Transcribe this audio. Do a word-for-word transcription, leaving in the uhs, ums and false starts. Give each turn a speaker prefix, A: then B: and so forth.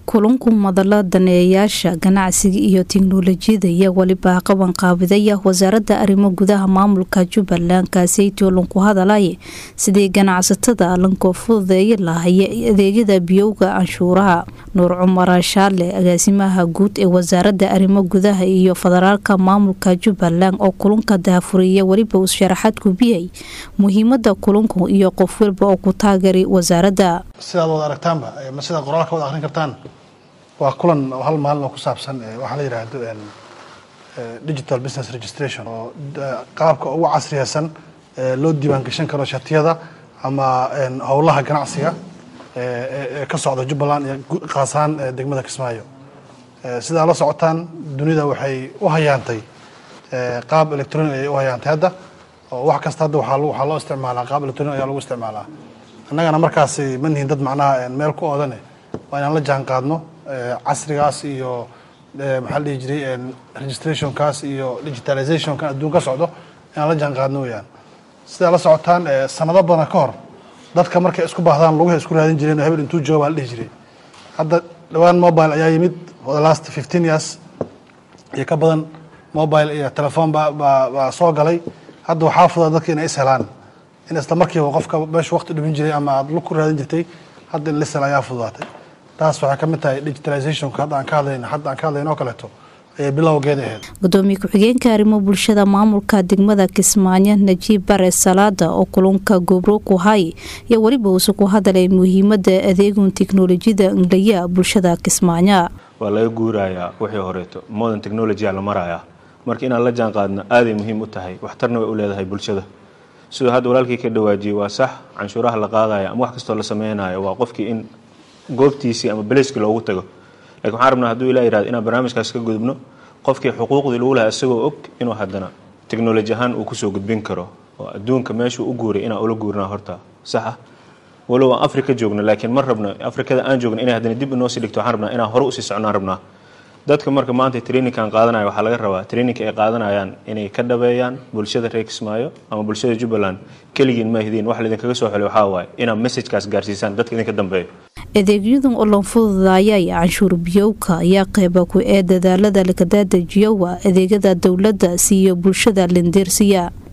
A: kulanku madala daneeyaasha ganacsiga iyo tiknoolajiyada iyo waliba qaban qaabidaya wasaaradda arrimo gudaha maamulka Jubbaland kaasi toolon ku hadalay sidii ganacsatada lanko fududeeyay lahaayeen adeegyada biyowga anshuuraha Nuur Cumar Shaale agaasimaha guud ee wasaaradda arrimo gudaha iyo federaalka maamulka Jubbaland oo kulanka daafuriyay waliba uu sharaxaad ku bixiyay muhiimadda kulanku iyo qof walba oo ku taageeray wasaaradda
B: sida wada aragtaanba ma sida qoraalka wada akhrin kartaan waa kulan hal maalin oo ku saabsan waxa la yiraahdo digital business registration oo qaabka ugu casriyaysan loo diiwaan gashan karo shatiyada ama howlaha ganacsiga ee ka socda Jubbaland iyo qaasaan degmada Kismaayo sida la socotaan dunida waxay u hayaantay qaab electronic ay u hayaantay hadda oo wax kasta hadda waxa loo isticmaalaa qaab electronic ayaa lagu isticmaalaa annagana markaas ma nihin dad macnaha meel ku oodane waa inaan la jaan qaadno casrigaas iyo maxaa la jiray registration kaas iyo digitalization ka adduunka socdo inaan la jaan qaadno weeyaan sida la socotaan sanado badan ka hor dadka markay isku baahdaan lagu isku raadin jireen hebel intuu joogo la dhihi jiray hadda dhawaan mobile ayaa yimid for the last fifteen years iyo ka badan mobile iyo telephone ba ba soo galay hadda waxa fudud dadka inay ishelaan in isla markiiba qofka meesha waqti dhibin jiray ama aad lu ku raadin jirtay hadda la isla ayaa fududaatay taas waxa ka mid tahay digitalization ka hadda aan ka hadlayno hadda aan ka hadlayno kaleeto ee bilowgeeda ahayd
A: gudoomiye ku-xigeenka arrimo bulshada maamulka degmada Kismaayo Najiib Bare Salaada oo kulanka gobro ku hay iyo waliba uu ku hadalay muhiimadda adeegga tiknoolajiyada inglaya bulshada Kismaayo
C: waa laga guurayaa wixii horeeto modern technology la marayaa marka in aan la jaan qaadno aad ay muhiim u tahay waxtarna way u leedahay bulshada sidoo hadda walaalkii ka dhawaajiyay waa sax canshuuraha la qaadaya ama wax kasta la sameeynayo waa qofkii in goobtiisi ama baleeski loogu tago laakiin waxaan rabnaa hadduu ilaa yiraahdo inaan barnaamijkaas ka gudubno qofkii xuquuqdii lagu lahaa isagoo og inuu haddana technology ahaan uu ku soo gudbin karo oo adduunka meesha uu guuray inaan ula guurnaa horta sax ah walow aan Afrika joogno laakiin mar rabna Afrikada aan joogno inay haddana dib inoo sii dhigto waxaan rabnaa inaan hore u sii soconaan rabnaa dadka marka maanta training kan qaadanayo waxa laga rabaa training ay qaadanayaan inay ka dhabeeyaan bulshada reer Kismaayo ama bulshada Jubbaland kaligiin ma hidin wax lidin kaga soo xulay waxa waay inaan message kaas gaarsiisaan dadka idinka dambeeyo
A: adeegyadan oo loo fududaayay canshuur biyowka ayaa qayb ku ah dadaalada la ka daadajiyo adeegyada dawladda siiyo bulshada lindirsiya